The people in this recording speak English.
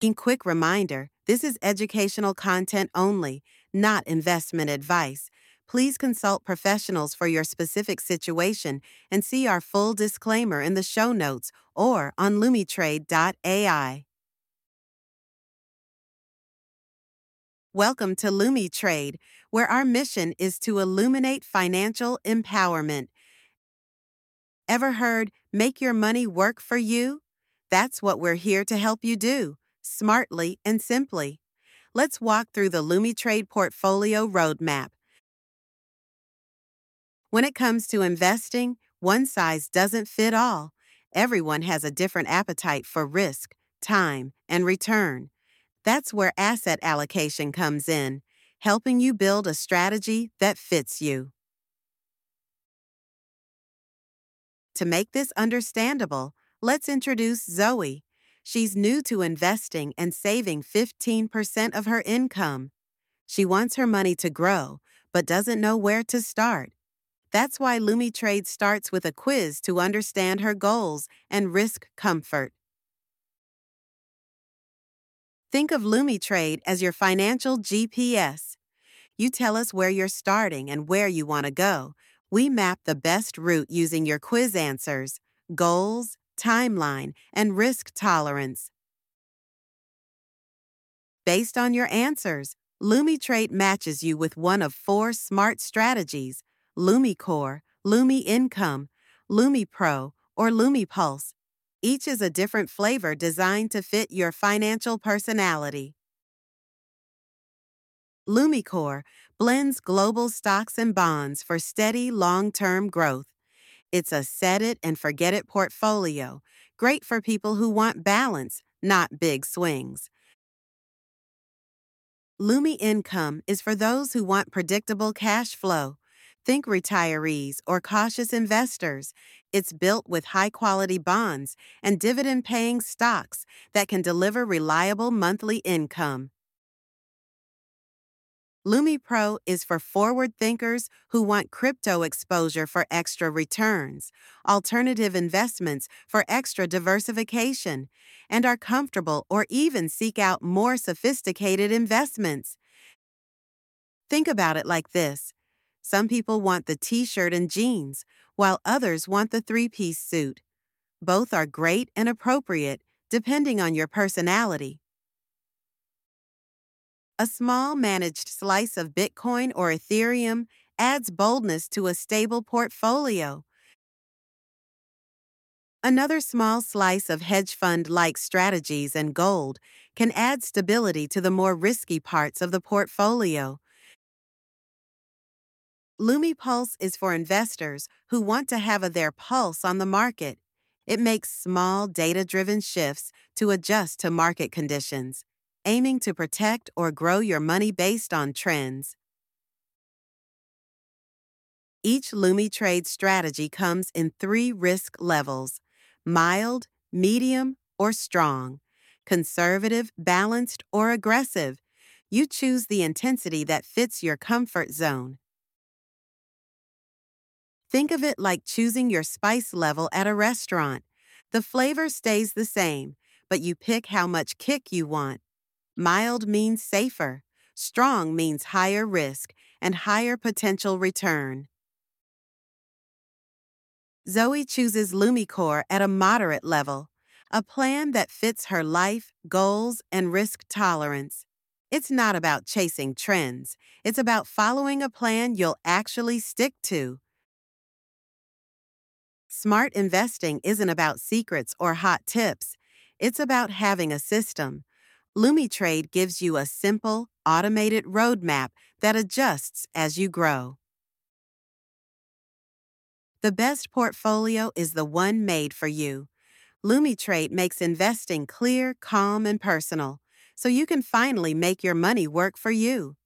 Quick reminder, this is educational content only, not investment advice. Please consult professionals for your specific situation and see our full disclaimer in the show notes or on lumitrade.ai. Welcome to LumiTrade, where our mission is to illuminate financial empowerment. Ever heard, make your money work for you? That's what we're here to help you do, smartly and simply. Let's walk through the LumiTrade Portfolio Roadmap. When it comes to investing, one size doesn't fit all. Everyone has a different appetite for risk, time, and return. That's where asset allocation comes in, helping you build a strategy that fits you. To make this understandable, let's introduce Zoe. She's new to investing and saving 15% of her income. She wants her money to grow, but doesn't know where to start. That's why LumiTrade starts with a quiz to understand her goals and risk comfort. Think of LumiTrade as your financial GPS. You tell us where you're starting and where you want to go. We map the best route using your quiz answers, goals, timeline, and risk tolerance. Based on your answers, LumiTrade matches you with one of 4 smart strategies: LumiCore, Lumi Income, LumiPro, or LumiPulse. Each is a different flavor designed to fit your financial personality. LumiCore blends global stocks and bonds for steady, long-term growth. It's a set-it-and-forget-it portfolio, great for people who want balance, not big swings. Lumi Income is for those who want predictable cash flow. Think retirees or cautious investors. It's built with high-quality bonds and dividend-paying stocks that can deliver reliable monthly income. LumiPro is for forward thinkers who want crypto exposure for extra returns, alternative investments for extra diversification, and are comfortable or even seek out more sophisticated investments. Think about it like this. Some people want the t-shirt and jeans, while others want the 3-piece suit. Both are great and appropriate, depending on your personality. A small managed slice of Bitcoin or Ethereum adds boldness to a stable portfolio. Another small slice of hedge fund-like strategies and gold can add stability to the more risky parts of the portfolio. LumiPulse is for investors who want to have their pulse on the market. It makes small, data-driven shifts to adjust to market conditions, aiming to protect or grow your money based on trends. Each LumiTrade strategy comes in 3 risk levels: mild, medium, or strong, conservative, balanced, or aggressive. You choose the intensity that fits your comfort zone. Think of it like choosing your spice level at a restaurant. The flavor stays the same, but you pick how much kick you want. Mild means safer. Strong means higher risk and higher potential return. Zoe chooses LumiCore at a moderate level, a plan that fits her life, goals, and risk tolerance. It's not about chasing trends. It's about following a plan you'll actually stick to. Smart investing isn't about secrets or hot tips. It's about having a system. LumiTrade gives you a simple, automated roadmap that adjusts as you grow. The best portfolio is the one made for you. LumiTrade makes investing clear, calm, and personal, so you can finally make your money work for you.